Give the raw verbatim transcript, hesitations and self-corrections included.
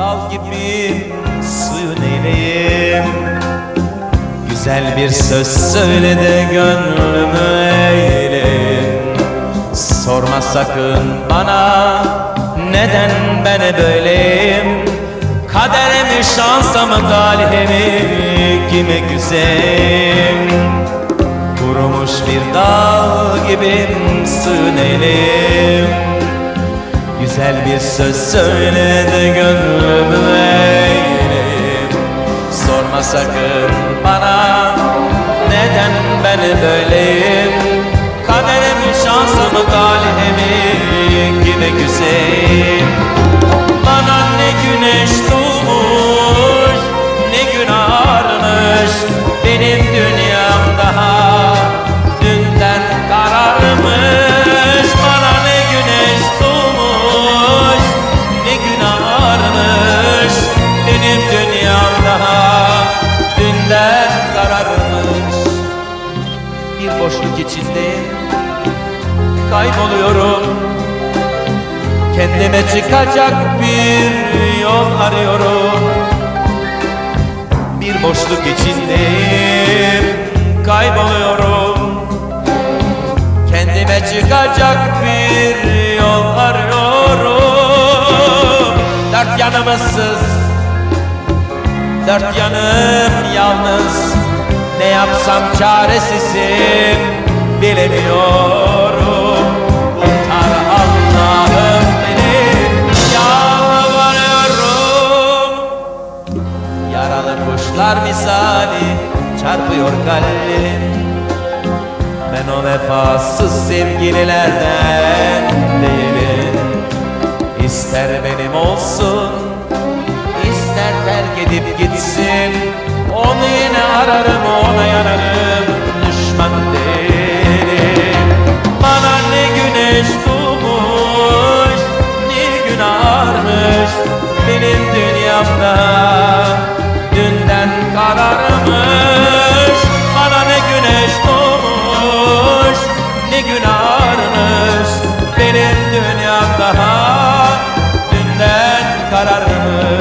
dal gibi suyun eyleyim. Güzel bir söz söyle de gönlümü eyleyim. Sorma sakın bana neden ben böyleyim. Kaderimi, şansımı, talihimi kime güzelim. Kurumuş bir dal gibi suyun eyleyim. Güzel bir söz söyle de gönlümü eyleyim. Sorma sakın bana neden ben böyleyim. Kaderimi, şansımı, talihimi kime güzelim. Bana ne güneş doğmuş, ne gün ağarmış. Benim dünyam daha dünden kararmış. Bana ne güneş doğmuş, ne gün ağarmış. Benim dünyam daha dünden kararmış. Bir boşluk içindeyim, kayboluyorum. Kendime çıkacak bir yol arıyorum. Bir boşluk içindeyim, kayboluyorum. Kendime çıkacak bir yol arıyorum. Dört yanım ıssız, dört yanım yalnız. Ne yapsam çaresizim, bilemiyorum. Kurtar Allah'ım beni, yalvarıyorum. Yaralı kuşlar misali çarpıyor kalbim. Ben o vefasız sevgililerden değilim. İster benim olsun, ister terk edip gitsin. Onu yine ararım, ona yanarım, düşman değilim. Bana ne güneş doğmuş, ne gün ağarmış. Benim dünyamda dünden kararmış. Bana ne güneş doğmuş, ne gün ağarmış. Benim dünyam daha dünden kararmış.